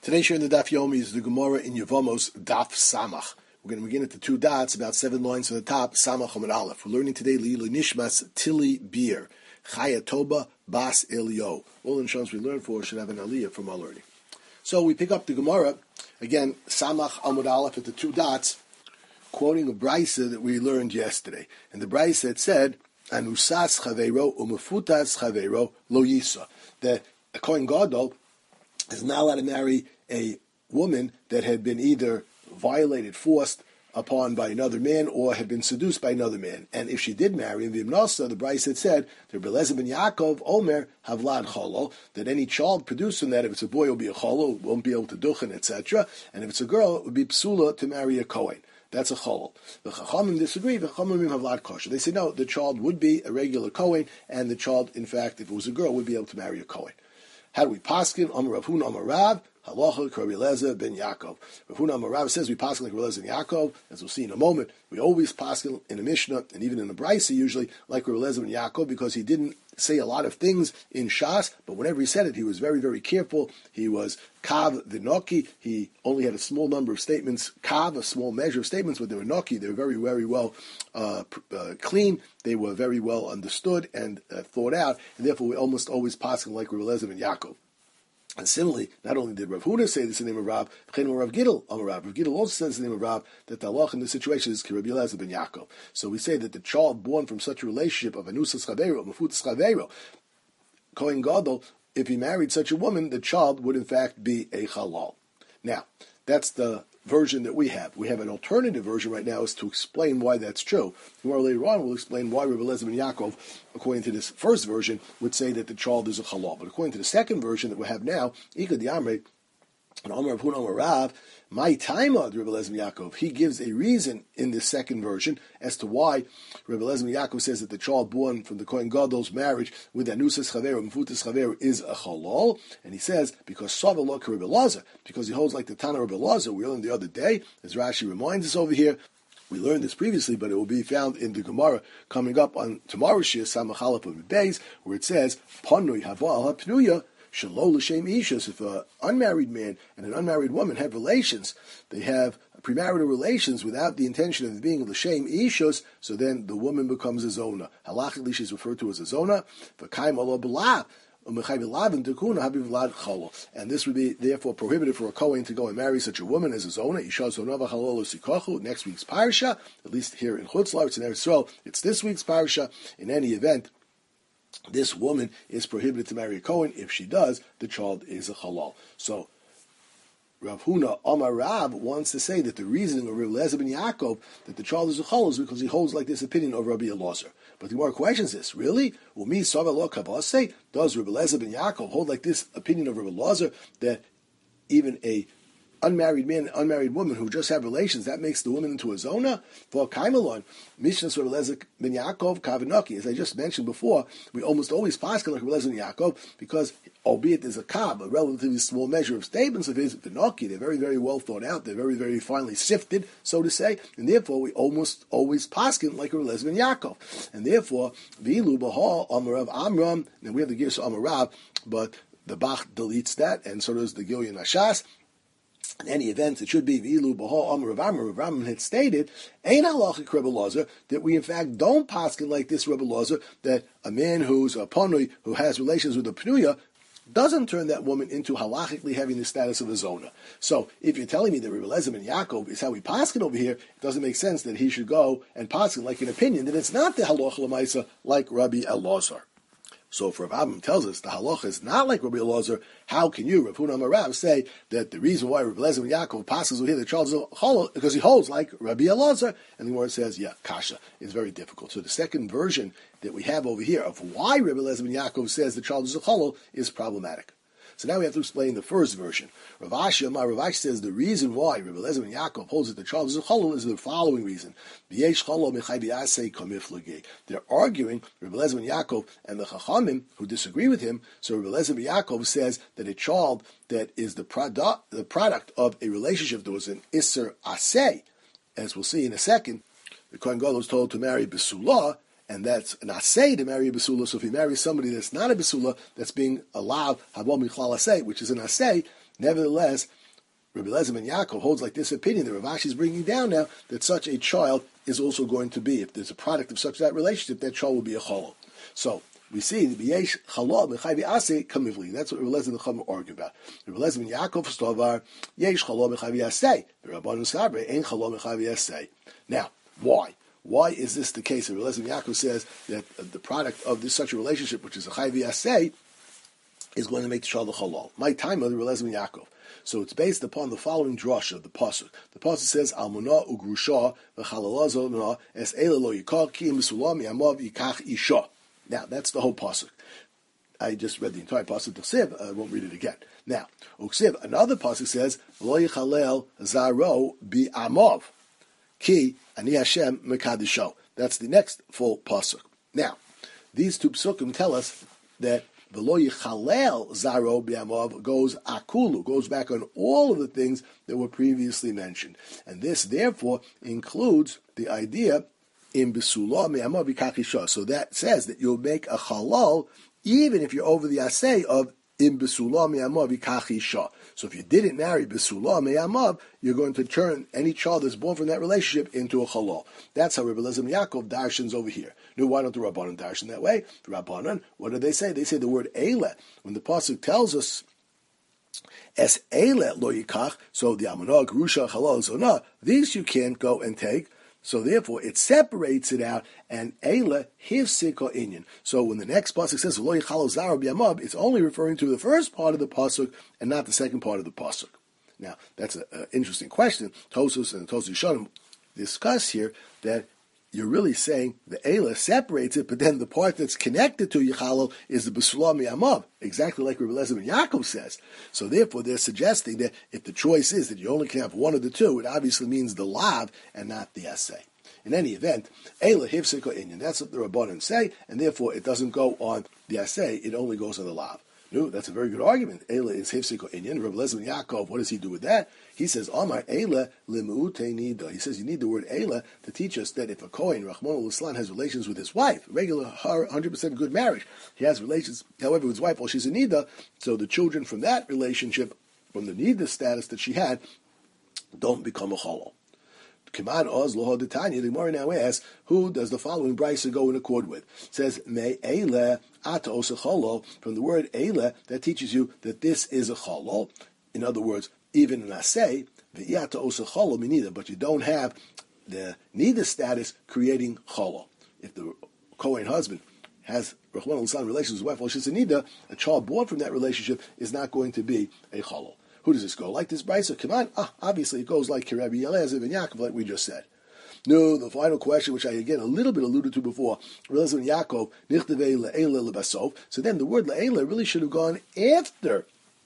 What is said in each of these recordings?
Today's share in the Daf Yomi is the Gemara in Yevamos Daf Samach. We're going to begin at the two dots, about 7 lines from the top, Samach Amud Aleph. We're learning today Lilu Nishmas Tili Bir, Chaya Toba Bas Elio. All insurance we learn for should have an aliyah from our learning. So we pick up the Gemara, again, Samach Amud Aleph at the two dots, quoting a brisa that we learned yesterday. And the brisa had said, Anusas Chaveiro Umufutas Chaveiro Lo Yisa. That a Kohen Gadol is not allowed to marry a woman that had been either violated, forced upon by another man, or had been seduced by another man. And if she did marry him, Vimnasa, the Bryce had said, Rabbi Eliezer ben Yaakov, Omer, Havlad Cholo, that any child produced from that, if it's a boy, it will be a Cholo, won't be able to duchen, etc. And if it's a girl, it would be Psula to marry a Kohen. That's a Cholo. The Chachamim disagree, the Chachamim have Vlad Kosher. They say, no, the child would be a regular Kohen, and the child, in fact, if it was a girl, would be able to marry a Kohen. How do we paskin? Amar Rav Huna Amar Rav, Halacha Rabbi Eliezer ben Yaakov. Rav Huna Amar Rav says we paskin like Rabbi Eliezer ben Yaakov, as we'll see in a moment. We always paskin in a Mishnah, and even in the Brisa usually, like Rabbi Eliezer ben Yaakov, because he didn't say a lot of things in Shas, but whenever he said it, he was very, very careful. He was Kav Vinoki. He only had a small number of statements, Kav, a small measure of statements, but they were Noki. They were very, very well clean. They were very well understood and thought out, and therefore we almost always pass like Rabbi Eliezer ben Yaakov. And similarly, not only did Rav Huda say this in the name of Rav, Rav Gidel also says in the name of Rav that the halach in this situation is Rabbi Eliezer ben Yaakov. So we say that the child born from such a relationship of Anusas Chaveiro, Mefutas Chaveiro, Kohen Gadol, if he married such a woman, the child would in fact be a halal. Now, that's the version that we have. We have an alternative version right now is to explain why that's true. More later on, we'll explain why Rabbi Eliezer ben Yaakov, according to this first version, would say that the child is a halal. But according to the second version that we have now, Ika Diamre, and Amar Rav Huna Amar Rav, my time of Rabbi Eliezer ben Yaakov, he gives a reason in this second version as to why Rabbi Eliezer ben Yaakov says that the child born from the Kohen Gadol's marriage with Anusas Chaveiro, Mefutas Chaveiro is a halal, and he says because Savala Rabbi Eliezer, because he holds like the Tana Rabbi Eliezer we learned the other day, as Rashi reminds us over here. We learned this previously, but it will be found in the Gemara coming up on tomorrow's Shir Samach Aleph of Beis, where it says Panui Hava Al HaPnuya. Shalol l'shem ishus. If an unmarried man and an unmarried woman have relations, they have premarital relations without the intention of being l'shem ishus, so then the woman becomes a zona. Halachically, she's referred to as a zona. V'kaim ala b'lav. And this would be therefore prohibited for a Kohen to go and marry such a woman as a zona. Next week's parsha, at least here in Chutz La'aretz in Eretz Yisrael, it's this week's parsha. In any event, this woman is prohibited to marry a Kohen. If she does, the child is a halal. So Rav Huna Amar Rav wants to say that the reasoning of Rabbi Eliezer ben Yaakov that the child is a halal is because he holds like this opinion of Rabbi Elazar. But the more questions this, really? Does Rabbi Eliezer ben Yaakov hold like this opinion of Rabbi Elazar that even a unmarried man and unmarried woman who just have relations, that makes the woman into a zona? For Kaimalon, Mishnah Rabbi Eliezer ben Yaakov Kavanaki, as I just mentioned before, we almost always pass like Rabbi Eliezer ben Yaakov because, albeit there's a kav, a relatively small measure of statements of his Vinoki, they're very, very well thought out, they're very, very finely sifted, so to say, and therefore we almost always paskin like Rabbi Eliezer ben Yaakov. And therefore, V'ilu B'ha Amarav Amram, and we have the Girsa Amarav, but the Bach deletes that, and so does the Gilyon Ashas. In any event, it should be V'ilu B'ha Amar Rav Amram. Rav Amram had stated, Ein halachic Rabbi Elazar, that we in fact don't paskin like this Rabbi Elazar, that a man who's a panui, who has relations with a pnuya, doesn't turn that woman into halachically having the status of a zona. So, if you're telling me that Rabbi Eliezer ben Yaakov is how we paskin over here, it doesn't make sense that he should go and paskin like an opinion that it's not the halacha l'maisa like Rabbi Elazar. So if Rav Abram tells us the halacha is not like Rabbi Elazar, how can you, Rav Huna Amar Rav, say that the reason why Rabbi Eliezer ben Yaakov passes over here the child is a halal because he holds like Rabbi Elazar? And the Gemara says, yeah, kasha is very difficult. So the second version that we have over here of why Rabbi Eliezer ben Yaakov says the child is a halal is problematic. So now we have to explain the first version. Rav Ashi says the reason why Rabbi Eliezer ben Yaakov holds that the child is a halal is the following reason. They're arguing, Rabbi Eliezer ben Yaakov and the Chachamim, who disagree with him. So Rabbi Eliezer ben Yaakov says that a child that is the product of a relationship that was an Isser Aseh, as we'll see in a second, the Kohen Gadol was told to marry Besulah, and that's an asay to marry a basula. So if he marries somebody that's not a basula, that's being allowed habal michlal asay, which is an asay, Nevertheless, Rabbi Eliezer ben Yaakov holds like this opinion that Rav Ashi is bringing down now, that such a child is also going to be, if there's a product of such that relationship, that child will be a cholol. So we see the B'yesh Chalal B'chai V'aseh Kamivli. That's what Rabbi Eliezer and the Chacham argue about. Rabbi Eliezer ben Yaakov Stovar Yesh Chalal B'chai V'aseh. The Rabbanon Sabre Ein Chalal B'chai V'aseh. Now, why? Why is this the case? Rabbi Eliezer ben Yaakov says that the product of this such a relationship, which is a Chai V'aseh, is going to make the child a Chalal. My time of the Rabbi Eliezer ben Yaakov. So it's based upon the following drasha, the pasuk. The pasuk says, Almuna ugrusha v'chalalazo na es ela lo yikach ki misulam yamav yikach isha. Now, that's the whole pasuk. I just read the entire pasuk to Ksiv. I won't read it again. Now, Uksiv, another pasuk says, Lo yichalel zaro bi amav ki ani Hashem mekadisho. That's the next full pasuk. Now, these two psukim tell us that the lo yichalel zaro bi'amav goes akulu, goes back on all of the things that were previously mentioned. And this, therefore, includes the idea in besula mi'amav b'kachisha. So that says that you'll make a halal even if you're over the asay of in besula mi'amav b'kachisha. So if you didn't marry besula mi'amav, you're going to turn any child that's born from that relationship into a halal. That's how Rabbi Eliezer ben Yaakov darshans over here. No, why don't the Rabbanon darshan that way? The Rabbanon, what do they say? They say the word eile. When the pasuk tells us es eile lo yikach, so the amonah, grusha, halal, zonah, these you can't go and take. So therefore, it separates it out, and eile hivsik inyan. So when the next pasuk says lo yichalo zaro b'yamav, it's only referring to the first part of the pasuk and not the second part of the pasuk. Now that's an interesting question. Tosus and Tosus Yishanim discuss here that you're really saying the eile separates it, but then the part that's connected to Yichalal is the B'sulah Mi'amav, exactly like Rabbi Eliezer ben Yaakov says. So therefore, they're suggesting that if the choice is that you only can have one of the two, it obviously means the lav and not the assay. In any event, eile hivsik inyan. That's what the Rabbanon say, and therefore it doesn't go on the assay; it only goes on the lav. No, that's a very good argument. Eile is hivsik inyan. Rabbi Eliezer ben Yaakov, what does he do with that? He says, Amar eile limu'ute nida. He says you need the word eile to teach us that if a Kohen, Rachmana litzlan, has relations with his wife, regular 100% good marriage, he has relations, however, with his wife while she's a nida, so the children from that relationship, from the nida status that she had, don't become a chalal. Kiman Oz Loho Detanya, the Gemara now asks, who does the following brisa go in accord with? It says, Me eile ata osa cholol, from the word eile, that teaches you that this is a cholol. In other words, even in asay, the ata osa cholol minida, but you don't have the nida status creating cholol. If the Kohen husband has Rachmana litzlan relations with his wife while she's a nida, a child born from that relationship is not going to be a cholol. Who does this go? Like this brisa? Come on. Obviously it goes like Rabbi Eliezer ben Yaakov, like we just said. No, the final question, which I again a little bit alluded to before, Rabbi Eliezer ben Yaakov, nichtevei le'ele lebasov. So then the word le'ele really should have gone after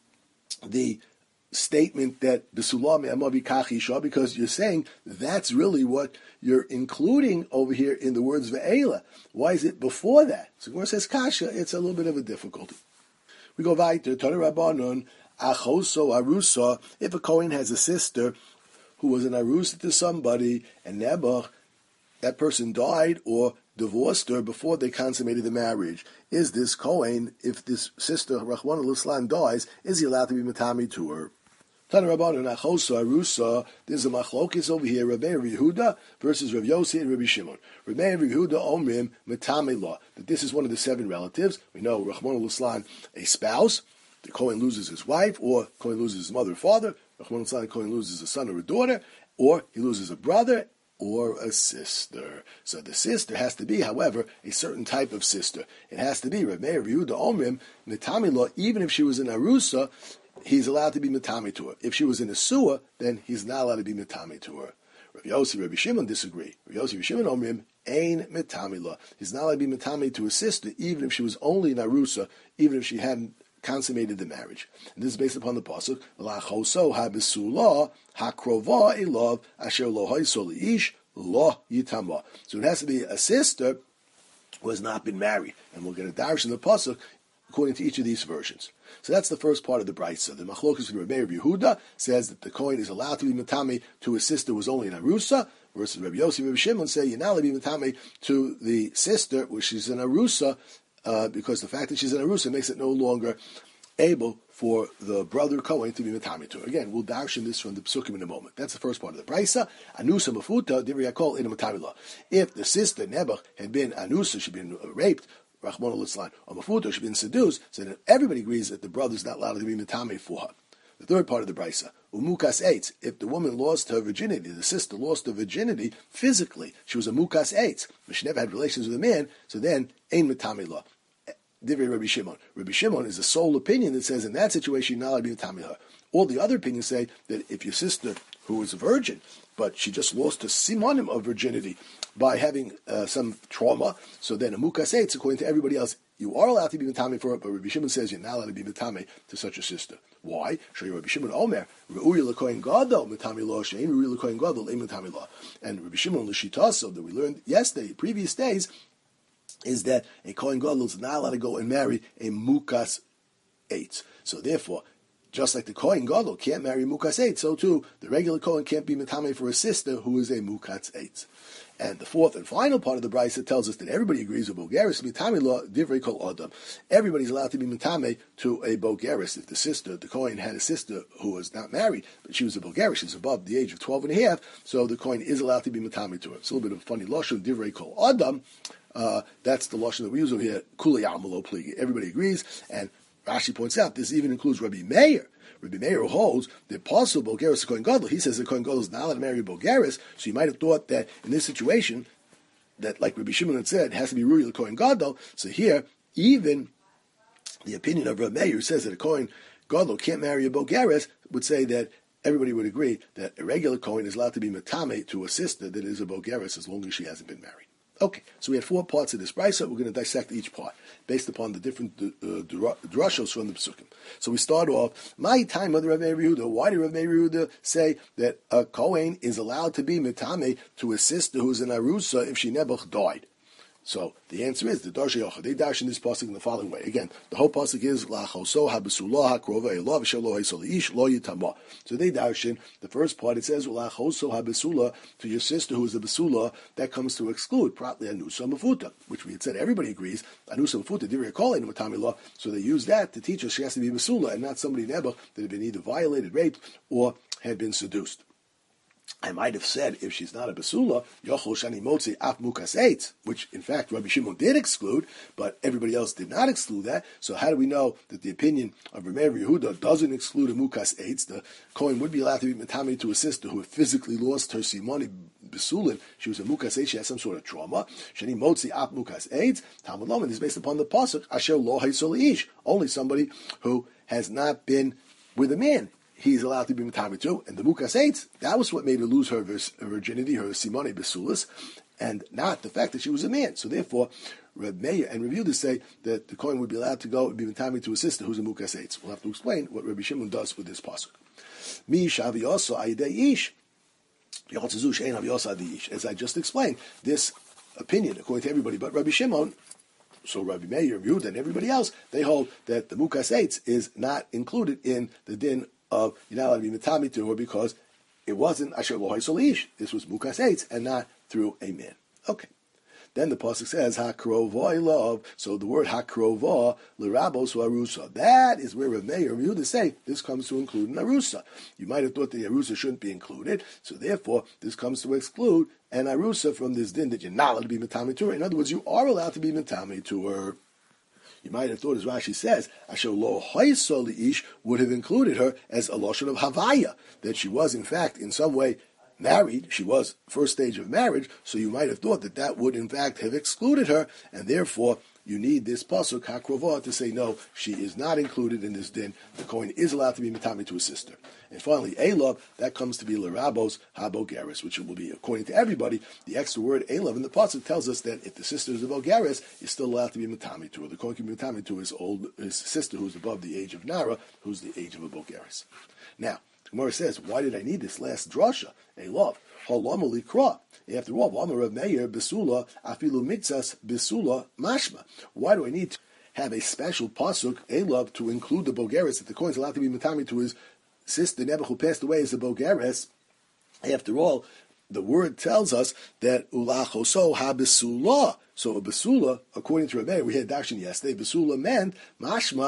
the statement that b'sulam amavi kachisha, because you're saying that's really what you're including over here in the words ve'ela. Why is it before that? So when it says kasha, it's a little bit of a difficulty. We go weiter. Tana Rabbanon. Achoso arusa, if a Kohen has a sister who was an arusa to somebody, and Nebuch, that person died or divorced her before they consummated the marriage, is this Kohen, if this sister, Rachmana litzlan, dies, is he allowed to be matami to her? Tana Rabbanon, Achoso arusa, there's a machlokis over here, Rabbi Yehuda versus Rav Yossi and Rabbi Shimon. Rabbi Yehuda omrim matami law, that this is one of the 7 relatives. We know Rachmana litzlan, a spouse. The Kohen loses his wife, or Kohen loses his mother or father, Rachmana litzlan, Kohen loses a son or a daughter, or he loses a brother or a sister. So the sister has to be, however, a certain type of sister. It has to be Rabbi Yehuda Omrim, Mitami law, even if she was an Arusa, he's allowed to be Mitami to her. If she was in a Suah, then he's not allowed to be Mitami to her. Rabbi Yossi, Rabbi Shimon disagree. Rabbi Yossi, Rabbi Shimon Omrim, Ein Mitami law. He's not allowed to be Mitami to his sister, even if she was only an Arusa, even if she hadn't consummated the marriage. And this is based upon the pasuk, Lachoso ha-besula ha-krova elov asher lo haiso li'ish lo yitama. So it has to be a sister who has not been married. And we'll get a darish in the pasuk according to each of these versions. So that's the first part of the brisa. The machlokus from Rabbi Yehuda says that the Kohen is allowed to be matami to his sister who was only an arusa, versus Rabbi Yossi and Rabbi Shimon say you're not allowed to be matami to the sister, which is an arusa, because the fact that she's an arusa makes it no longer able for the brother Kohen to be Matami to her. Again, we'll darshan this from the Psukim in a moment. That's the first part of the Brisa. Anusa Mafuta, Divrei HaKol, in a Matami law. If the sister Nebuch had been Anusa, she'd been raped, Rachmana litzlan, or Mafuta, she'd been seduced, so then everybody agrees that the brother's not allowed to be Matami for her. The third part of the Brisa, Umukas Eitz, if the woman lost her virginity, the sister lost her virginity physically, she was a Mukas Eitz, but she never had relations with a man, so then, Ein Matami law. Divrei Rabbi Shimon. Rabbi Shimon is the sole opinion that says in that situation you're not allowed to be Matami her. All the other opinions say that if your sister, who was a virgin, but she just lost her simonim of virginity by having some trauma, so then a Mukas Eitz, according to everybody else, you are allowed to be Matami for it, but Rabbi Shimon says you're not allowed to be Matami to such a sister. Why? Show you Rabbi Shimon Omer, Re'uya l'kohen gadol Matami law, she'ein Re'uya l'kohen gadol ein Matami law. And Rabbi Shimon l'shitaso that we learned yesterday, previous days, is that a Kohen Gadol is not allowed to go and marry a Mukas Eitz. So therefore, just like the Kohen Gadol can't marry Mukas Eitz, so too the regular Kohen can't be Matame for a sister who is a Mukas Eitz. And the fourth and final part of the Brisa tells us that everybody agrees with Bogeris, Matame law, Divrei Kol Adam. Everybody's allowed to be Matame to a Bogeris. If the sister, the Kohen had a sister who was not married, but she was a Bogeris, she's above the age of 12 and a half, so the Kohen is allowed to be Matame to her. It's a little bit of a funny Lashon, Divrei Kol Adam. That's the lashon that we use over here. Kuli Amalo Pligi. Everybody agrees, and Rashi points out this even includes Rabbi Meir. Rabbi Meir holds the apostle Bogeris Kohen Gadol. He says the Kohen Gadol is not allowed to marry Bogeris, so you might have thought that in this situation, that like Rabbi Shimon had said, it has to be Rui the Kohen Gadol. So here, even the opinion of Rabbi Meir, who says that a Kohen Gadol can't marry a Bogeris, would say that everybody would agree that a regular Kohen is allowed to be Matame to a sister that is a Bogeris as long as she hasn't been married. Okay, so we had 4 parts of this brisa. We're going to dissect each part based upon the different drushos from the psukim. So we start off, my time, Mother Rav Meir Yehuda. Why did Rav Meir Yehuda say that a Kohen is allowed to be mitame to a sister who's an arusa if she nebuch died? So the answer is the Darsha Yochad. They dash in this pasuk in the following way. Again, the whole pasuk is lachoso habesulah hakrova elav shelo haisol ish lo yitama. So they dash in the first part. It says lachoso habesulah to your sister who is a besula. That comes to exclude probably anusa mafuta, which we had said everybody agrees anusa mafuta divrei kol in matami law. So they use that to teach us she has to be besula and not somebody nebuch that had been either violated, raped, or had been seduced. I might have said, if she's not a basula, yochol shani motzi af mukas eitz, which in fact Rabbi Shimon did exclude, but everybody else did not exclude that. So how do we know that the opinion of Rabbi Meir Yehuda doesn't exclude a mukas eitz? The Kohen would be allowed to be matami to a sister who had physically lost her simoni besulin. She was a mukas eitz. She had some sort of trauma. Shani motzi af mukas eitz. Talmud Loman is based upon the pasuk asher lo haisol ish. Only somebody who has not been with a man he's allowed to be matami to, and the mukas eitz, that was what made her lose her virginity, her simone besulis, and not the fact that she was a man. So therefore, Reb Meir and Reb Yehuda say that the Kohen would be allowed to go and be matami to a sister who's a mukas eitz. We'll have to explain what Rabbi Shimon does with this pasuk. Mi shaviyosa ayidei ish, as I just explained, this opinion, according to everybody but Rabbi Shimon, so Rabbi Meir, Reb Yehuda, and everybody else, they hold that the mukas eitz is not included in the din of you're not allowed to be matami to her because it wasn't asher lo haisol ish. This was mukas eitz and not through a man. Okay. Then the pasuk says hakrova love. So the word hakrova l'rabos arusa. That is where Rav Meir and Yehuda say this comes to include an arusa. You might have thought the arusa shouldn't be included, so therefore this comes to exclude an arusa from this din that you're not allowed to be matami to her. In other words, you are allowed to be matami to her. You might have thought, as Rashi says, Asher lo haisol ish would have included her as a loshon of havaya, that she was in fact in some way married. She was first stage of marriage, so you might have thought that that would in fact have excluded her, and therefore you need this pasuk hakrova to say no, she is not included in this din. The Kohen is allowed to be matami to a sister. And finally, elav, that comes to be l'rabos habogeris, which will be, according to everybody, the extra word elav in the pasuk tells us that if the sister is a bogeris, is still allowed to be matami to her. The Kohen can be matami to his sister who's above the age of Nara, who's the age of a bogeris. Now, Gemara says, why did I need this last drasha? Elav. Halomali kra. After all, V'amar Rav Meir besula afilu mitzas besula mashma. Why do I need to have a special pasuk elav to include the bogeris that the Kohen is allowed to be matami to his sister Nebuch who passed away as a bogeris? After all, the word tells us that ulachoso ha besula. So a besula, according to Rav Meir, we had darshan yesterday. Besula meant mashma.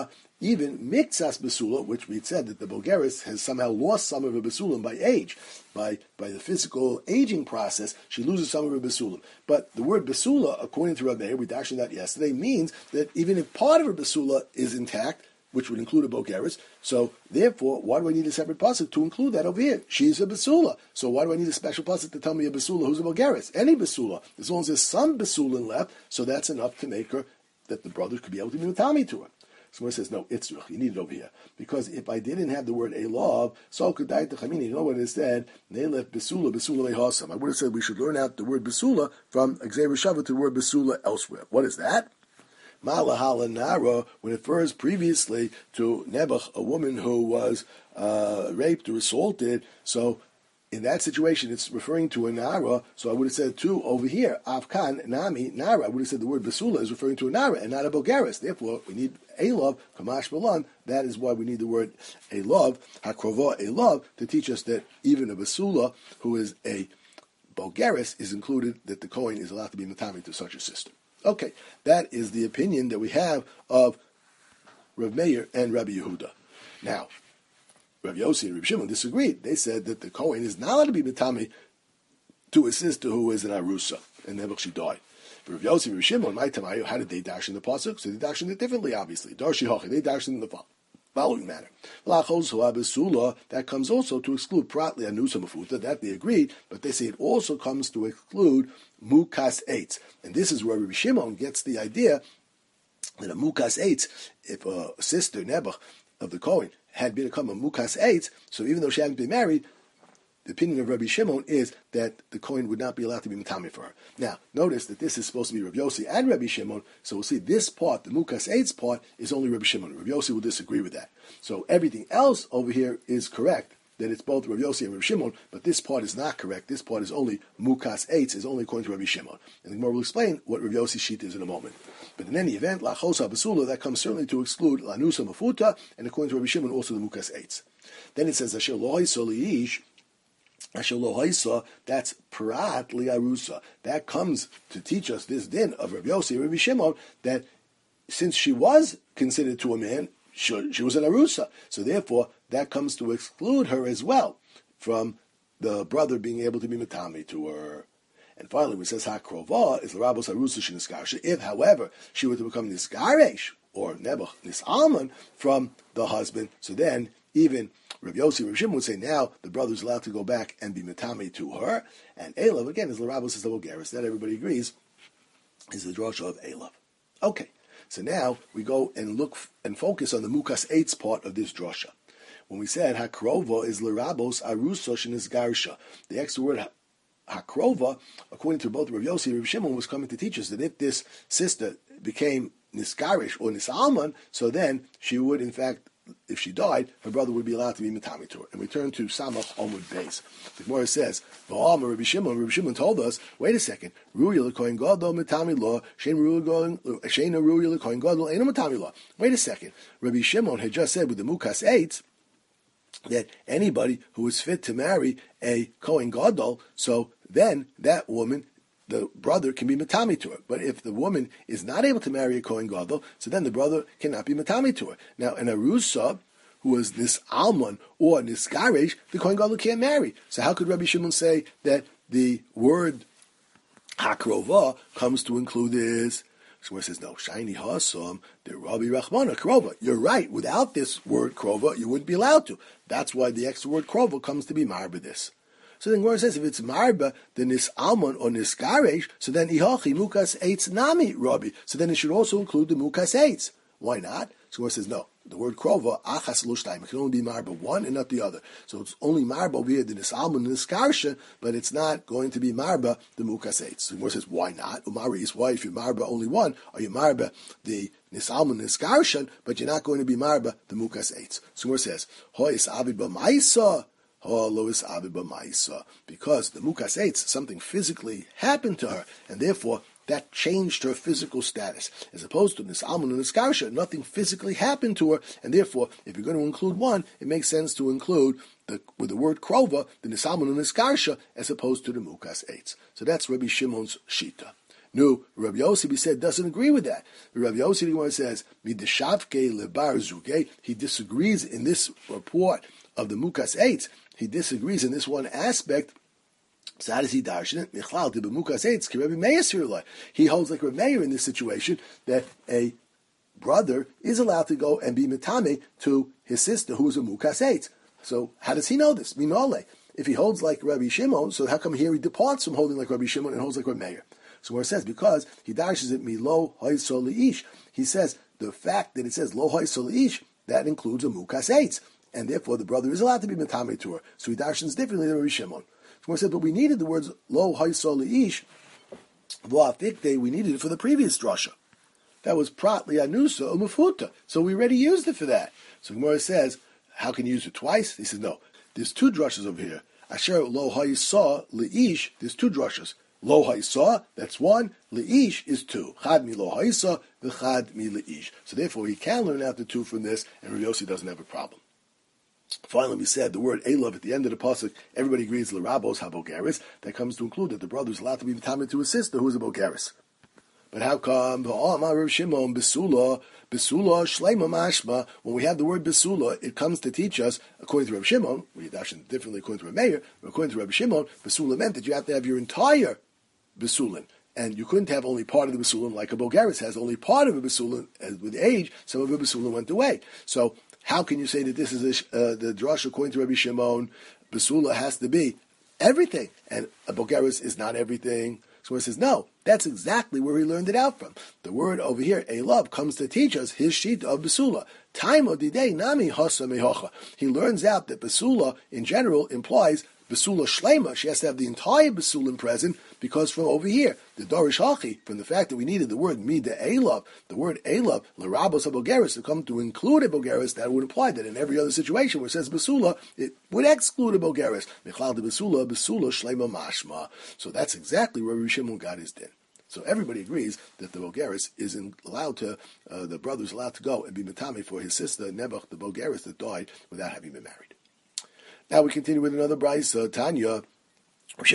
even miktsas besula, which we said that the Bogeris has somehow lost some of her besulim by age, by the physical aging process, she loses some of her besulim. But the word besula, according to Rav Meir, we dashed that yesterday, means that even if part of her besula is intact, which would include a Bogeris, so therefore, why do I need a separate pasuk to include that over here? She's a besula. So why do I need a special pasuk to tell me a besula who's a Bogeris? Any besula, as long as there's some besulin left, so that's enough to make her, that the brothers could be able to be matami to her. So it says, no, itzruch, you need it over here. Because if I didn't have the word elov, so could I you know what it said? They left besula lehasam. I would have said we should learn out the word besula from Xavier Shava to the word besula elsewhere. What is that? Malahala Nara, when it refers previously to Nebuch, a woman who was raped or assaulted, so in that situation, it's referring to a Nara, so I would have said too over here, Avkan, Nami, Nara. I would have said the word Basula is referring to a Nara and not a Bogeris. Therefore, we need Elov, Kamash Balan. That is why we need the word Elov, Hakrova Elov, to teach us that even a Basula, who is a Bogeris, is included, that the Kohen is allowed to be Matami to such a sister. Okay, that is the opinion that we have of Rav Meir and Rabbi Yehuda. Now, Rav Yossi and Rav Shimon disagreed. They said that the Kohen is not allowed to be Matami to a sister who is an Arusa, and never she died. But Rav Yossi and Rav Shimon, my Tamayu, how did they dash in the pasuk? So they dashed in it differently, obviously. Darshi Hochi, they dashed in the following manner. That comes also to exclude Pratli Anusa Mafuta, that they agreed, but they say it also comes to exclude Mukas Eitz. And this is where Rav Shimon gets the idea that a Mukas Eitz, if a sister, Nebuch, of the Kohen, had become a Mukas Eitz, so even though she hadn't been married, the opinion of Rabbi Shimon is that the Kohen would not be allowed to be Matami for her. Now, notice that this is supposed to be Rabbi Yossi and Rabbi Shimon, so we'll see this part, the Mukas Eitz part, is only Rabbi Shimon. Rabbi Yossi will disagree with that. So everything else over here is correct, that it's both Rabbi Yossi and Rabbi Shimon, but this part is not correct. This part is only Mukas Eitz, is only according to Rabbi Shimon. And the Gemara will explain what Rabbi Yossi's sheet is in a moment. But in any event, Lachosa Basula, that comes certainly to exclude Lanusa Mafuta, and according to Rabbi Shimon, also the Mukas Eitz. Then it says, Asher Lo Haisa Li'ish, Asher Lo Haisa, that's Prat Li'arusa. That comes to teach us this din of Rabbi Yossi and Rabbi Shimon, that since she was considered to a man, she was an Arusa. So therefore, that comes to exclude her as well from the brother being able to be Matami to her. And finally, when it says Hakrova, is L'Rabos Arusa Sheniskarsha. If, however, she were to become Niskaresh, or Nebuch, Nisalman, from the husband, so then even Rabbi Yossi and Rabbi Shimon would say now the brother is allowed to go back and be Matami to her. And Elav, again, is L'Rabos is the Bogeris. That everybody agrees is the drasha of Elav. Okay. So now we go and look and focus on the Mukas Eitz part of this drasha. When we said Hakrova is L'Rabos Arusa Shenisgarsha, the extra word Hakrova, according to both Rav Yossi and Rav Shimon, was coming to teach us that if this sister became Niskarish or Nisalman, so then she would, in fact, if she died, her brother would be allowed to be Matami to her. And we turn to Samach Omud Beis. The Gemara says, V'am Rabbi Shimon told us, wait a second, Ruya l'kohen gadol Matami law, Shein Ruya l'kohen gadol ain't a Matami law. Wait a second, Rabbi Shimon had just said with the Mukas Eitz that anybody who is fit to marry a Kohen Gadol, so then that woman, the brother, can be Matami to her. But if the woman is not able to marry a Kohen Gadol, so then the brother cannot be Matami to her. Now, an Arusa, who is this Alman or Niskaresh, the Kohen Gadol can't marry. So how could Rabbi Shimon say that the word Hakrova comes to include this? So it says, no, Shiny Hasam, the Rabbi Rachmana, Krova. You're right. Without this word Krova, you wouldn't be allowed to. That's why the extra word Krova comes to be Marba this. So then Gemara says, if it's Marba, then this Alman or Niskaresh, so then Ihachi Mukas Eitz Nami Rabbi. So then it should also include the Mukas Eitz. Why not? So Gemara says, no. The word Krova, Achas Lushtaim, it can only be Marba one and not the other. So it's only Marba over here, the Nisalman and Niskarsha, but it's not going to be Marba, the Mukas Eitz. So Gemara says, why not? Umari is why, if you're Marba only one, are you Marba the Nisalman and Niskarsha, but you're not going to be Marba the Mukas Eitz. So Gemara says, Hoyis Avid B'maisa, Lois Avid B'maisa, because the Mukas Eitz, something physically happened to her, and therefore that changed her physical status. As opposed to Nisalman and Niskarsha, nothing physically happened to her, and therefore, if you're going to include one, it makes sense to include, with the word Krova, the Nisalman and Niskarsha, as opposed to the Mukas Eitz. So that's Rabbi Shimon's Shita. No, Rabbi Yossi, we said, doesn't agree with that. Rabbi Yossi, the Gemara says, mideshavke lebar zuke. He disagrees in this report of the Mukas 8. He disagrees in this one aspect. So how does he darshan it? He holds like Rabbi Meir in this situation that a brother is allowed to go and be mitame to his sister who is a Mukas 8. So how does he know this? Minole. If he holds like Rabbi Shimon, so how come here he departs from holding like Rabbi Shimon and holds like Rabbi Meir? So where it says, because he darshes it milo hoysol leish, he says the fact that it says lo hoysol leish, that includes a Mukas 8. And therefore the brother is allowed to be mitame to her. So he darshans differently than Rabbi Shimon. So it says, but we needed the words lo hoysol leish, we needed it for the previous drasha. That was prat lianusa or mufuta. So we already used it for that. So Gemara says, how can you use it twice? He says, no. There's two drashas over here. Asher lo hayisa leish, there's two drashas. Lo hayisa, that's one. Leish is two. Chad mi lo hayisa, v'chad mi leish. So therefore, he can learn out the two from this, and Rabbi Yossi doesn't have a problem. Finally, we said the word Elav at the end of the pasuk. Everybody agrees l'rabos habogeris. That comes to include that the brother is allowed to be mitame to his sister who is a bogeris. But how come Rav Shimon besula shleima mashma? When we have the word besula, it comes to teach us, according to Rav Shimon, we dash differently according to Rav Meir, but according to Rav Shimon, besula meant that you have to have your entire besulin. And you couldn't have only part of the besulin like a bogeris has only part of a besulin. As with age, some of the besulin went away. So how can you say that this is the drash according to Rabbi Shimon? Besula has to be everything, and a bogeris is not everything. So he says, no, that's exactly where he learned it out from. The word over here, Elav, comes to teach us his sheet of Besula. Taimo didei nami hasa mehocha. He learns out that Besula, in general, implies Besula Shlema. She has to have the entire Besulim present, because from over here, the Dorish Hachi, from the fact that we needed the word Mida Elav, the word Elav, L'Rabos HaBogeris, to come to include a Bogeris, that would imply that in every other situation where it says Besula, it would exclude a Bogeris. Mechlal de Besula, Besula Shlema Mashma. So that's exactly where Rabbi Shimon got his din. So everybody agrees that the Bogeris is allowed to, the brother is allowed to go and be Matame for his sister, Nebuch, the Bogeris that died without having been married. Now we continue with another brayso. Tanya, if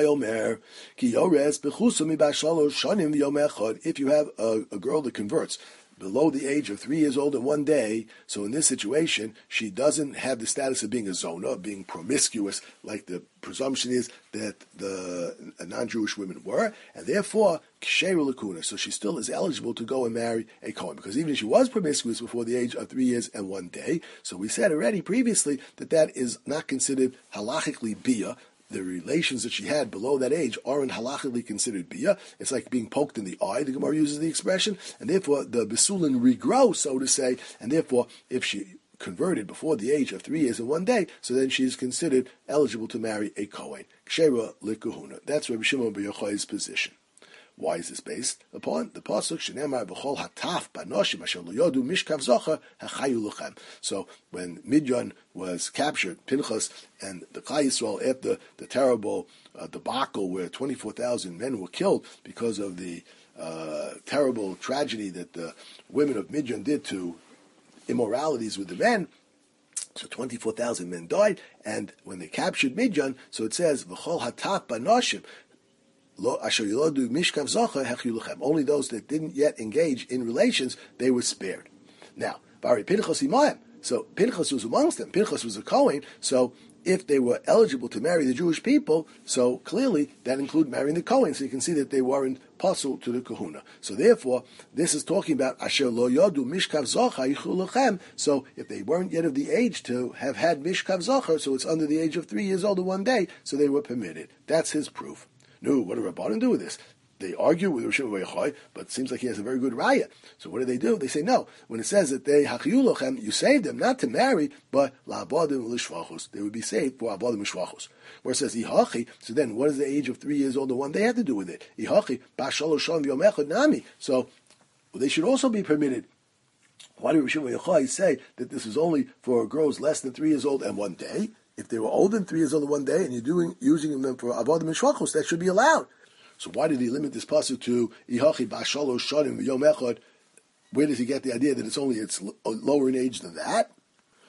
you have a girl that converts below the age of 3 years old in one day, so in this situation, she doesn't have the status of being a zona, of being promiscuous, like the presumption is that the non-Jewish women were, and therefore, ksheru lakuna, so she still is eligible to go and marry a Kohen, because even if she was promiscuous before the age of 3 years and 1 day, so we said already previously that is not considered halachically bia. The relations that she had below that age aren't halachically considered bia. It's like being poked in the eye, the Gemara uses the expression, and therefore the besulin regrow, so to say, and therefore if she converted before the age of 3 years and 1 day, so then she is considered eligible to marry a Kohen. Kshera likahuna. That's Rabbi Shimon bar Yochai's position. Why is this based upon the pasuk Shenemar v'chol hataf banoshim asher lo yodu mishkav zocher hachayu luchem? So when Midian was captured, Pinchas and the Klal Yisrael, after the terrible debacle where 24,000 men were killed because of the terrible tragedy that the women of Midian did to immoralities with the men. So 24,000 men died, and when they captured Midian, so it says v'chol hataf banoshim. Only those that didn't yet engage in relations, they were spared. Now, Bari Pinchas Imayim. So Pinchas was amongst them. Pinchas was a Kohen. So if they were eligible to marry the Jewish people, so clearly that included marrying the Kohen. So you can see that they weren't puzzle to the Kahuna. So therefore, this is talking about Asher lo yodu mishkav zocha yichul lechem. So if they weren't yet of the age to have had mishkav zocha, so it's under the age of 3 years old in 1 day, so they were permitted. That's his proof. No, what do Rabbanan do with this? They argue with Rav Shimon bar Yochai, but it seems like he has a very good raya. So what do? They say no. When it says that they hachiyu lochem, you saved them not to marry, but la'abadim l'shvachos. They would be saved for abadim l'shvachos. Where it says ihachi, so then what does the age of 3 years old and 1 day have to do with it? Ihachi b'shalosh shon v'yom echad nami. So they should also be permitted. Why did Rav Shimon bar Yochai say that this is only for girls less than 3 years old and 1 day? If they were older than 3 years old in 1 day, and you're using them for avodim and shvachos, that should be allowed. So why did he limit this pasuk to ihachi b'shalosh shanim v'yom echad? Where does he get the idea that it's lower in age than that?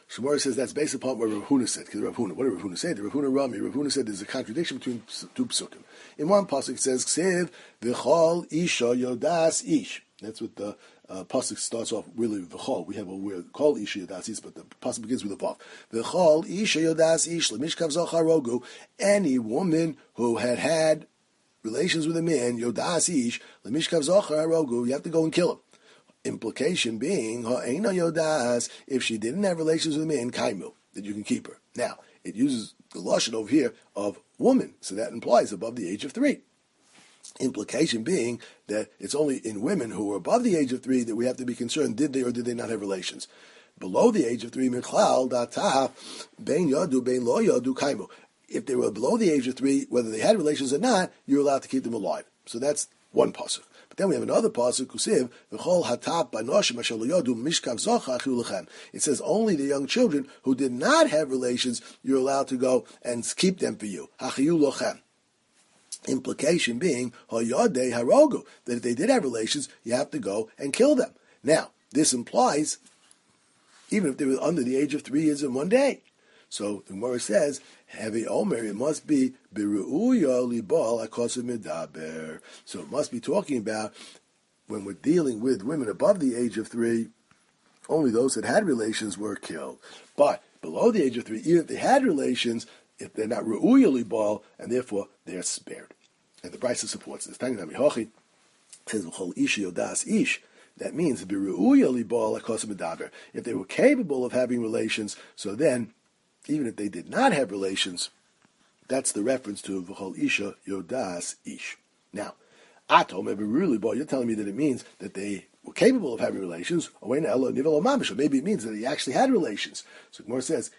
Shemora says that's based upon what Rav Huna said. Because Rav Huna, what did Rav Huna say? The Rav Huna Rami. Rav Huna said there's a contradiction between two psukim. In one pasuk it says, "Ksiv v'chol isha yodas ish." That's what the pasuk starts off really with v'chol. We have a word called isha yodas ish, but the pasuk begins with a vav. V'chol isha yodas ish lemishkav zochar rogu. Any woman who had relations with a man, yodas ish lemishkav zochar rogu, you have to go and kill him. Implication being, ha'eina yodas, if she didn't have relations with a man, kaimu, that you can keep her. Now, it uses the lashon over here of woman, so that implies above the age of 3. Implication being that it's only in women who are above the age of 3 that we have to be concerned, did they or did they not have relations. Below the age of 3, michlal, data, bein yadu, bein lo yadu, kaimu. If they were below the age of 3, whether they had relations or not, you're allowed to keep them alive. So that's one pasuk. But then we have another pasuk, Kusiv, v'chol hatap banoshim asher lo yodu mishkav zocha achiu lechem. It says only the young children who did not have relations, you're allowed to go and keep them for you. Achiu lechem. Implication being, hoyodei harogu, that if they did have relations, you have to go and kill them. Now, this implies, even if they were under the age of 3 years and 1 day. So the Gemara says, heavy omer, it must be biru'uya libal akosu medaber. So it must be talking about when we're dealing with women above the age of 3, only those that had relations were killed. But below the age of 3, even if they had relations, if they're not ru'uya libal, and therefore they're spared. And the Brisa supports this. That means if they were capable of having relations, so then even if they did not have relations, that's the reference to v'chol isha yodas ish. Now, atom you're telling me that it means that they were capable of having relations, or maybe it means that he actually had relations. So Gemara says,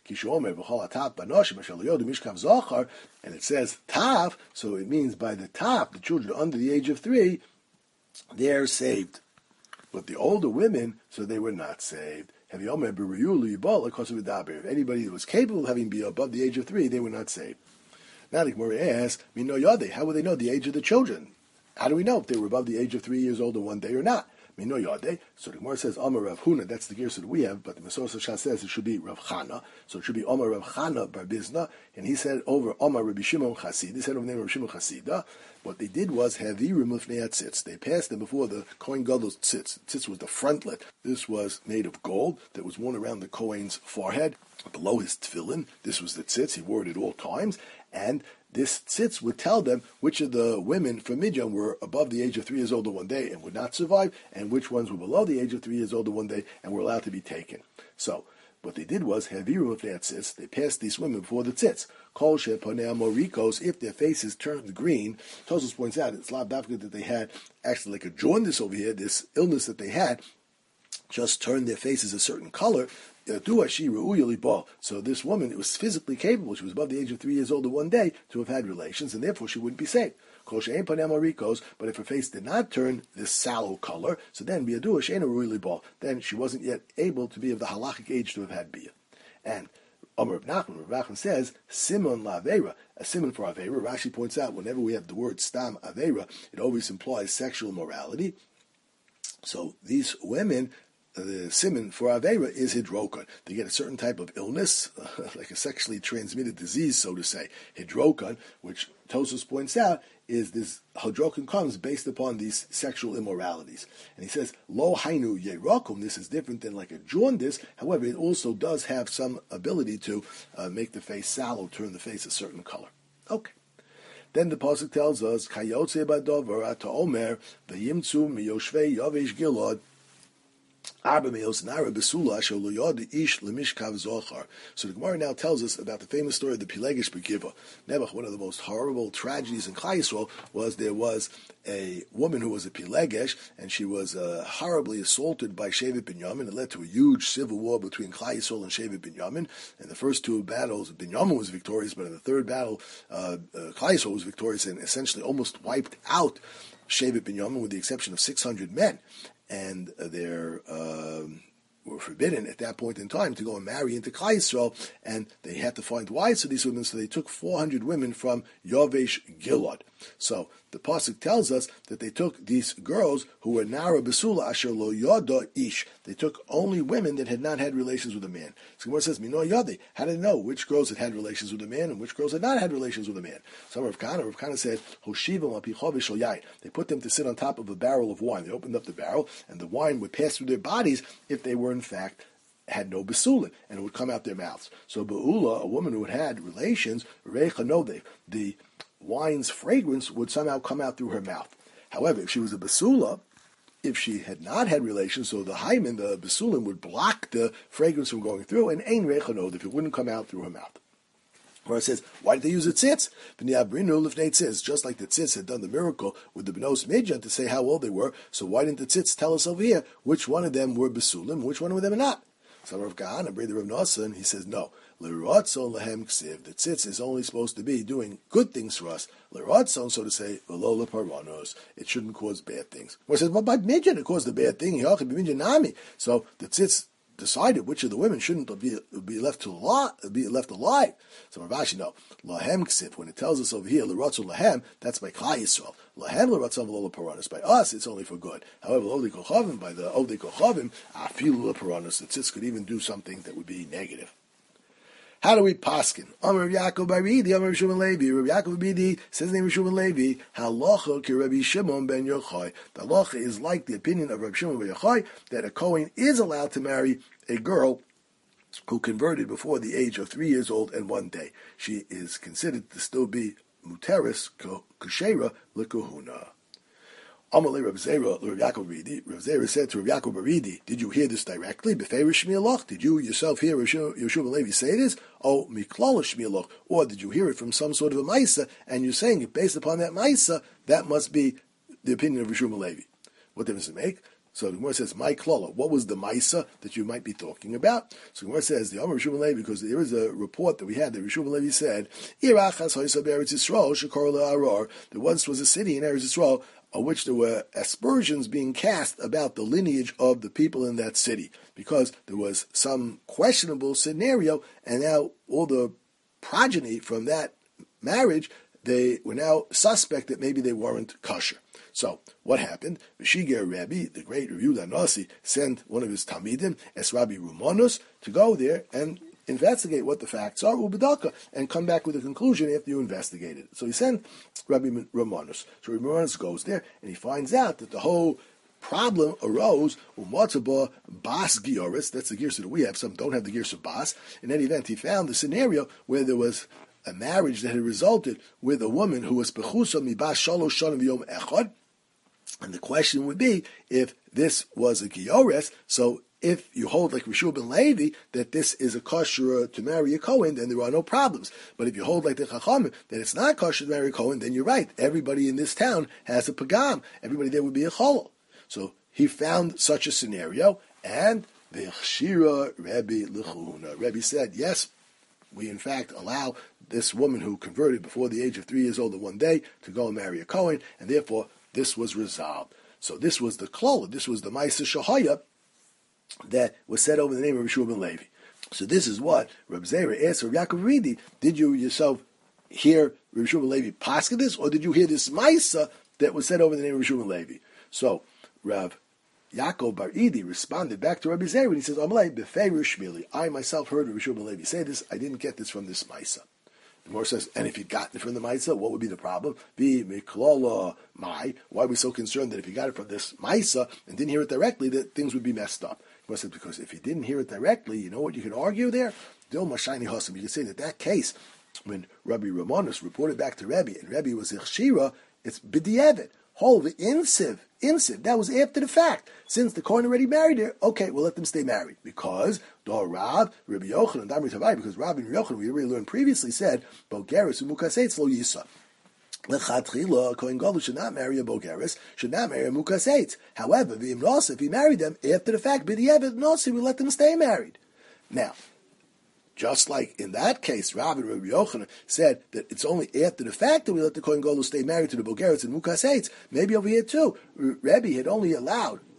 and it says taf, so it means by the taf, the children under the age of 3, they're saved. But the older women, so they were not saved. If anybody that was capable of having been above the age of 3, they were not saved. Now the Gemara asks, how would they know the age of the children? How do we know if they were above the age of 3 years old in 1 day or not? So the Gemara says, Amar Rav Huna, that's the gears that we have, but the Mesorah Shas says it should be Rav Chana. So it should be Amar Rav Chana Bar Bizna, and he said over Amar Rabbi Shimon Chasid. He said over the name of Rabbi Shimon Chasida. What they did was, Havirim Lifnei Tzitz. They passed them before the Kohen Gadol's tzitz. Tzitz was the frontlet. This was made of gold that was worn around the Kohen's forehead, below his tefillin. This was the tzitz. He wore it at all times. And this tzitz would tell them which of the women from Midian were above the age of 3 years old in 1 day and would not survive, and which ones were below the age of 3 years old in 1 day and were allowed to be taken. So, what they did was, Haviru with that tzitz, they passed these women before the tzitz. Kol shepanei morikos, if their faces turned green, Tosfos points out, it's lav dafka that they had actually like a jaundice over here, this illness that they had, just turned their faces a certain color. So this woman, it was physically capable, she was above the age of 3 years old in 1 day, to have had relations, and therefore she wouldn't be saved. But if her face did not turn this sallow color, so then then she wasn't yet able to be of the halachic age to have had bia. And Rav Nachman says, Simon la Aveira, a simon for Aveira. Rashi points out, whenever we have the word stam Aveira, it always implies sexual morality. So these women, the simon for Aveira is hidrokan. They get a certain type of illness, like a sexually transmitted disease, so to say. Hidrokan, which Tosfos points out, is this hidrokan comes based upon these sexual immoralities. And he says, lo hainu yerokum, this is different than like a jaundice. However, it also does have some ability to make the face sallow, turn the face a certain color. Okay. Then the pasuk tells us, Kayotze badover ata omer v'yimtzu miyoshvei yavesh gilad. So the Gemara now tells us about the famous story of the Pilegesh Begiva. Nebuch, one of the most horrible tragedies in Klal Yisrael, was there was a woman who was a Pilegesh, and she was horribly assaulted by Shevet Binyamin. It led to a huge civil war between Klal Yisrael and Shevet Binyamin. In the first 2 battles, Binyamin was victorious, but in the third battle, Klal Yisrael was victorious and essentially almost wiped out Shevet Binyamin with the exception of 600 men. And their were forbidden at that point in time to go and marry into Klal Yisrael, and they had to find wives for these women, so they took 400 women from Yavesh Gilad. So the pasuk tells us that they took these girls who were Nara Besula Asher Lo Yada Ish. They took only women that had not had relations with a man. So Gemara says, Mino Yadi. How did they know which girls had relations with a man and which girls had not had relations with a man? So Rav Kana said, Hoshivam Apichov Shel Yain. They put them to sit on top of a barrel of wine. They opened up the barrel, and the wine would pass through their bodies if they were in fact had no besulin, and it would come out their mouths. So Be'ula, a woman who had relations, Reicha Nodev, the wine's fragrance would somehow come out through her mouth. However, if she was a basula, if she had not had relations, so the hymen, the basulim, would block the fragrance from going through, and ein rechanod, if it wouldn't come out through her mouth. Where it says, why did they use the tzitz? Just like the tzitz had done the miracle with the Benos Midjan to say how old they were, so why didn't the tzitz tell us over here which one of them were basulim, which one of them are not? So Rav Kahana, brother of Nassan, he says, no. L'ratzon lahem ksiv. The tzitz is only supposed to be doing good things for us. L'ratzon, so to say, v'lo l'paranos. It shouldn't cause bad things. Or it says, well, by midjan it caused the bad thing. So the tzitz decided which of the women shouldn't be left alive. So Rav Ashi, no. Lahem ksiv. When it tells us over here, l'ratzon lahem, that's by Klal Yisrael. Lahem l'ratzon v'lo l'paranos. By us, it's only for good. However, l'odei kochavim, by the odei kochavim, afilu l'paranos. The tzitz could even do something that would be negative. How do we paskin? Amar Rav Yaakov Baridi, Amar Rav Shimon Levi. Rav Yaakov Baridi says the name of Shimon Levi. Halacha ki Rabbi Shimon ben Yochai. The halacha is like the opinion of Rabbi Shimon ben Yochai that a Kohen is allowed to marry a girl who converted before the age of 3 years old and 1 day. She is considered to still be muteris kushera lekuhuna. Amalei Rav Zera, Rav Yaakov Baridi. Rav Zera said to Rav Yaakov Baridi, did you hear this directly? Beferish Shmielach? Did you yourself hear Yeshua Levi say this? Oh, Miklala Shmielach. Or did you hear it from some sort of a Maisa, and you're saying it based upon that Maisa, that must be the opinion of Yeshua Levi. What difference does it make? So the Gemara says, my klala, what was the Maisa that you might be talking about? So the Gemara says, the Amar Rishon Levi, because there is a report that we had that Rishon Levi said, there once was a city in Eretz Yisrael, of which there were aspersions being cast about the lineage of the people in that city, because there was some questionable scenario, and now all the progeny from that marriage, they were now suspect that maybe they weren't kosher. So, what happened? Vishiger Rabbi, the great Rabbi Yehuda Nasi, sent one of his Talmidim, Es Rabbi Rumonus, to go there and investigate what the facts are, ubedaka, and come back with a conclusion after you investigated it. So he sent Rabbi Rumonus. So Rabbi Rumonus goes there, and he finds out that the whole problem arose, umatzaba bas gioris, that's the girsa that we have, some don't have the girsa bas. In any event, he found the scenario where there was a marriage that had resulted with a woman who was bechusa mibas shalosh shanim yom echad. And the question would be, if this was a giores, so if you hold like Rishub ben Levi that this is a kosher to marry a Kohen, then there are no problems. But if you hold like the Chachamim that it's not kosher to marry a Kohen, then you're right. Everybody in this town has a pagam. Everybody there would be a cholol. So he found such a scenario, and the Chshira Rebbe L'chuna. Rebbe said, yes, we in fact allow this woman who converted before the age of 3 years old and 1 day to go and marry a Kohen, and therefore this was resolved. So this was the klala, this was the Maisa Shahaya that was said over the name of Rishub ben Levi. So this is what Reb Zera asked Rav Yaakov Ridi. Did you yourself hear Rishub ben Levi paskin this, or did you hear this Maisa that was said over the name of Rishub ben Levi? So Rav Yaakov Bar Idi responded back to Rabbi Zera, and he says, Amalei beferish shmili. I myself heard Rishub ben Levi say this. I didn't get this from this Maisa. The Gemara says, and if he'd gotten it from the Maisa, what would be the problem? Be miklala mai. Why are we so concerned that if he got it from this Maisa and didn't hear it directly, that things would be messed up? The Gemara says, because if he didn't hear it directly, you know what you could argue there? Dil mashayni hasam. You could say that case, when Rabbi Ramonus reported back to Rebbe, and Rebbe was Ichshira, it's b'di'evet. Whole the insiv, that was after the fact. Since the Kohen already married her, okay, we'll let them stay married. Because Rav, Rabbi Yochanan, Damri Tavai, because Rav and Yochanan, we already learned previously, said, Bogeris umukaseitz lo yisa. Lechatchila, Kohen Gadol should not marry a Bogeris, should not marry a mukaseitz. However, v'im nasi, if he married them after the fact, b'di'evet nasi, we let them stay married. Now, just like in that case, Rav and Rabbi Yochanan said that it's only after the fact that we let the Kohen Gadol stay married to the Bogeretz and Mukaseitz. Maybe over here too, Rebbe had only allowed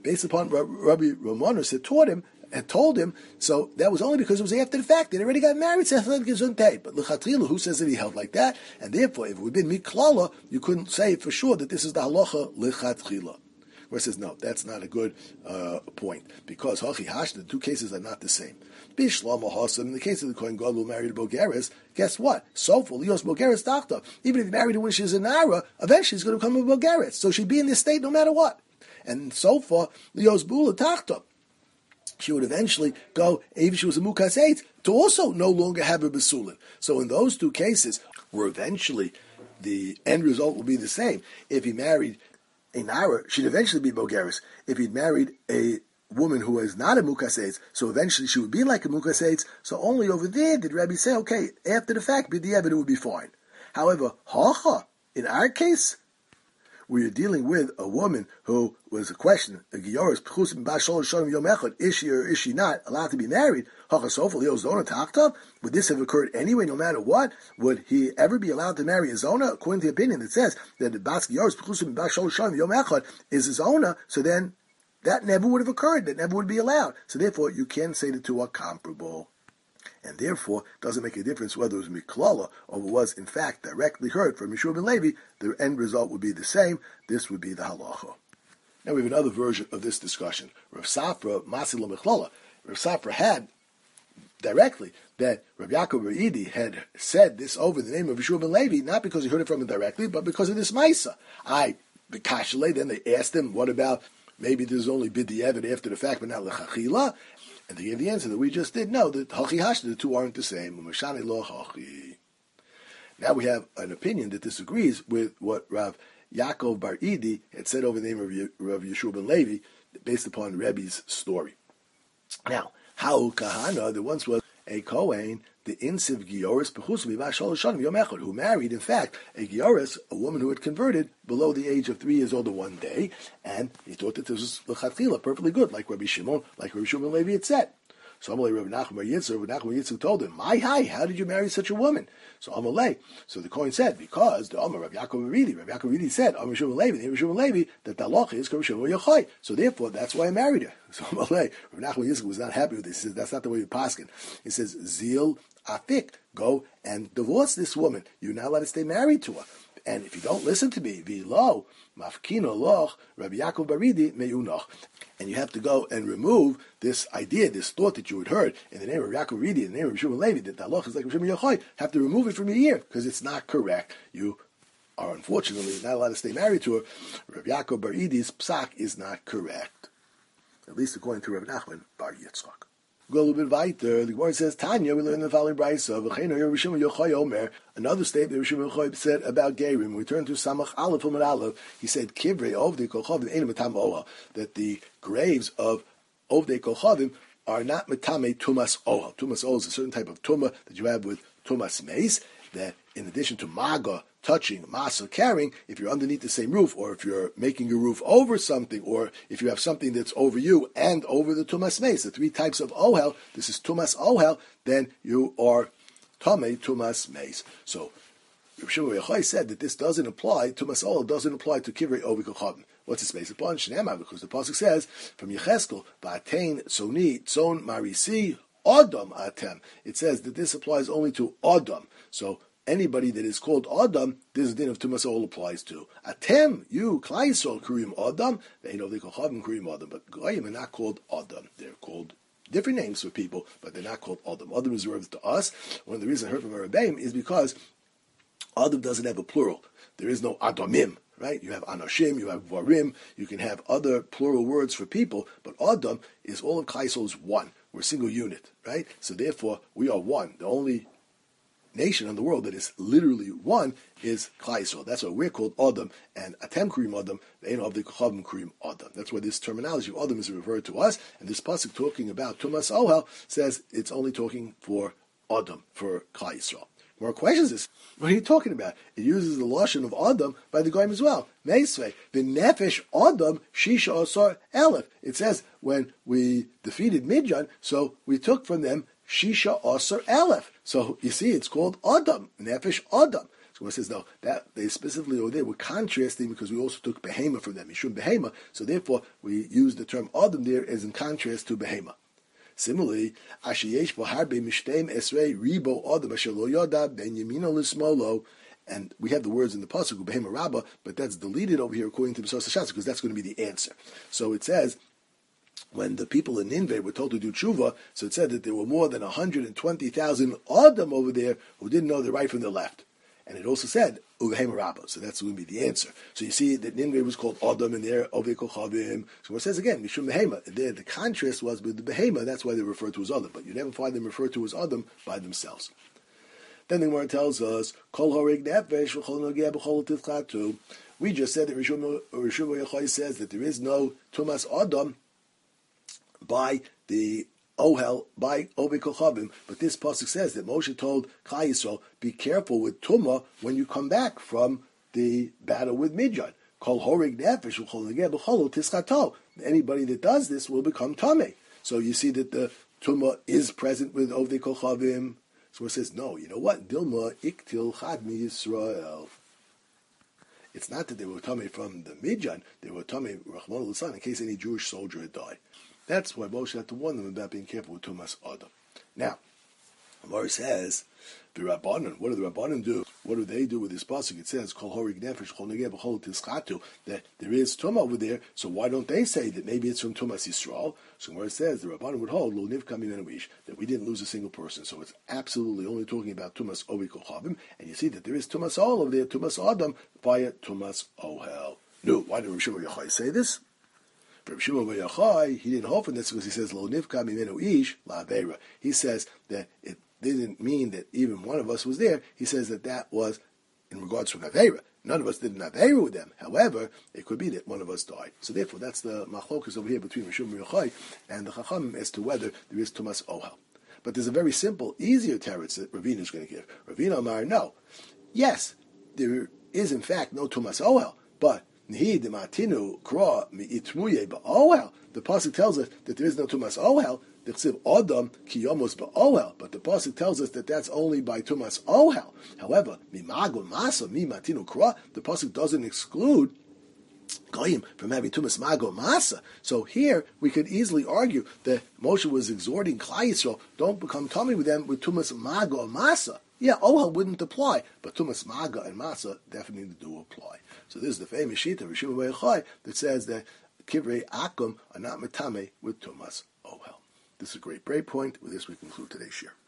based upon Rabbi Romanus had told him, so that was only because it was after the fact. They already got married, but L'chatrilu, who says that he held like that? And therefore, if it would have been Miklala, you couldn't say for sure that this is the halacha L'chatrilu. Where it says, no, that's not a good point, because Hachi Hash, the two cases are not the same. Bishlama Hasam, in the case of the Kohen Gadol who married a Bogeres, guess what? Sofa, Lios Bogeres Dachta. Even if he married her when she's a Nara, eventually she's going to become a Bogeres. So she'd be in this state no matter what. And so far, Lios Bula Tachta. She would eventually go, even if she was a Mukas 8, to also no longer have her Besulin. So in those two cases, where eventually the end result will be the same. If he married a Nara, she'd eventually be Bogeres. If he'd married a woman who is not a Mukas 8, so eventually she would be like a Mukas 8, so only over there did Rabbi say, okay, after the fact, B'diavad, it would be fine. However, Hacha, in our case, we are dealing with a woman who was a question, a Gioris, is she or is she not allowed to be married? Would this have occurred anyway, no matter what? Would he ever be allowed to marry a Zona? According to the opinion that says that the Bas Gioris is a Zona, so then that never would have occurred, that never would be allowed. So therefore, you can say the two are comparable. And therefore, it doesn't make a difference whether it was Miklala or it was, in fact, directly heard from Yeshua ben Levi, the end result would be the same. This would be the halacha. Now we have another version of this discussion. Rav Safra, Masila Miklala. Rav Safra had directly that Rav Yaakov Re'idi had said this over the name of Yeshua ben Levi, not because he heard it from him directly, but because of this Maisa. Then they asked him, what about maybe there's only B'diavad after the fact, but not L'chachila? And they gave the answer that we just did. No, that Hachi Hash, the two aren't the same. Now we have an opinion that disagrees with what Rav Yaakov Bar Idi had said over the name of Rav Yeshua ben Levi, based upon Rebbe's story. Now, Ha'u Kahana, there once was a Kohen, the Insiv Gioris who married, in fact, a Gioris, a woman who had converted below the age of 3 years old one day, and he thought that this was l'chatchila, perfectly good, like Rabbi Shimon, like Rabbi Shimon Levi had said. So Amalei Rabbi Nachman Bar Yitzchak told him, "My hi, how did you marry such a woman?" So Amalei, so the Kohen said, because the Amar Rabbi Yaakov Ridi said, Amar Shimon Levi, that the halacha is Rabbi Shimon Yochai. So therefore, that's why I married her. So Amalei, Rabbi Nachman Bar Yitzchak was not happy with this. He says, that's not the way you paskin. He says, Zil Afik, go and divorce this woman. You're not allowed to stay married to her. And if you don't listen to me, v'lo mafkino loch Rabbi Yaakov Baridi meyunoch, and you have to go and remove this idea, this thought that you had heard in the name of Yaakov Baridi, in the name of Shimon Levi, that the halacha is like Shimon Yochai, have to remove it from your ear because it's not correct. You are unfortunately not allowed to stay married to her. Rabbi Yaakov Baridi's psak is not correct, at least according to Rabbi Nachman Bar Yitzchak. Go a little bit weiter. The Gemara says, Tanya, we learn the following brayso. Another statement Rishon Yochai said about Gerim. We turn to Samach Aleph Amud Aleph. He said, Kivrei Ovdei Kochavim Ein Matam Oha, that the graves of Ovdei Kochavim are not Matame Tumas Oha. Tumas Oha is a certain type of Tumah that you have with Tumas Meis, that in addition to Maga, touching, Masa, carrying, if you're underneath the same roof, or if you're making your roof over something, or if you have something that's over you and over the Tumas Meis, the three types of Ohel, this is Tumas Ohel, then you are Tame Tumas Meis. So, Rav Shimon Yochai said that this doesn't apply, Tumas Ohel doesn't apply to Kivrei Ovdei Kochavim. What's its based upon? Shnema, because the pasuk says, from Yecheskel, Ba'atein Tzoni Tzon Marisi Adam Atem. It says that this applies only to Adam. So, anybody that is called Adam, this din of Tumas Ohel applies to. Atem, you, Klai Yisrael, Kurim Adam, they know they call Chavim Kurim Adam, but Goyim are not called Adam. They're called different names for people, but they're not called Adam. Adam is reserved to us. One of the reasons I heard from Rebbeim is because Adam doesn't have a plural. There is no Adamim, right? You have Anoshim, you have Varim, you can have other plural words for people, but Adam is all of Klai Yisrael is one. We're a single unit, right? So therefore, we are one. The only nation in the world that is literally one is Klai Yisrael. That's why we're called Adam, and Atem Kurim Adam, Ein Ovdei Kochavim Kurim Adam. That's why this terminology of Adam is referred to us, and this pasuk talking about Tumas Ohel says it's only talking for Adam, for Klai Yisrael. More questions is, what are you talking about? It uses the lashon of Adam by the Goyim as well. Meisvei, the Nefesh Adam Shisha Asar Elef. It says when we defeated Midyan, so we took from them Shisha Asar Elef. So you see, it's called Adam, Nefesh Adam. So one says, no, that they specifically over there were contrasting because we also took behema from them, mishum behema, so therefore we use the term adam there as in contrast to behema. Similarly, ashiyesh boharbe mishtem esrei ribo adam asher lo yoda ben yamino lismolo, and we have the words in the pasuk behema rabba, but that's deleted over here according to the Sosas Shatz because that's going to be the answer. So it says, when the people in Nineveh were told to do tshuva, so it said that there were more than 120,000 Adam over there who didn't know the right from the left. And it also said, Uvehema Rabbah, so that's going to be the answer. So you see that Nineveh was called Adam, and there, Ovei Kochavim. So it says again, Mishum Behema. There, the contrast was with the Behema, that's why they refer to as Adam. But you never find them referred to as Adam by themselves. Then the Gemara tells us, Kol Horig Nefesh V'chol Nogeh B'chol Tifchatu. We just said that Rishon Yochai says that there is no Tumas Adam by the Ohel, by Ovei Kochavim, but this pasuk says that Moshe told Klal Yisrael, be careful with Tumah when you come back from the battle with Midian. Kol horig nefesh v'chol negeh b'chol tischato. Anybody that does this will become tamei. So you see that the Tumah is present with Ovei Kochavim. So it says, no, you know what? Dilma iktil chad mi Yisrael. It's not that they were tamei from the Midian, they were tamei Rachmana Litzlan in case any Jewish soldier had died. That's why Moshe had to warn them about being careful with Tumas Adam. Now, Amar says, the Rabbanan, what do the Rabbanan do? What do they do with this pasuk? It says, Kol horig nefesh, kol negeh b'chol tischatu, that there is Tumah over there, so why don't they say that maybe it's from Tumas Yisrael? So Amar says, the Rabbanan would hold, lo nivka mimenu ish, that we didn't lose a single person, so it's absolutely only talking about Tumas Ovei Kochavim, and you see that there is Tumas Ohel over there, Tumas Adam, via Tumas Ohel. No, why did Rishon Yochai say this? Rabbi Shimon Bar Yochai, he didn't hold from this because he says, Lo nivka mimenu ish la'aveira. He says that it didn't mean that even one of us was there. He says that that was in regards to an aveira. None of us did an aveira with them. However, it could be that one of us died. So therefore, that's the machlokas over here between Rabbi Shimon Bar Yochai and the Chachamim as to whether there is Tumas Ohel. But there's a very simple, easier teretz that Ravina is going to give. Ravina Amar, no. Yes, there is in fact no Tumas Ohel, but the pasuk tells us that there is no Tumas Ohel. The chsiv Adam kiyomos ba'ohel, but the pasuk tells us that that's only by Tumas Ohel. However, mimago masa mi matinu kra, the pasuk doesn't exclude goyim from having Tumas Mago Masa. So here we could easily argue that Moshe was exhorting Klal Yisrael, don't become tummy with them with Tumas Mago Masa. Yeah, Ohel wouldn't apply, but Tumas Maga and Masa definitely do apply. So this is the famous sheet of Rishon Bar Yochai that says that Kivrei Akum are not metame with Tumas Ohel. This is a great break point. With this we conclude today's share.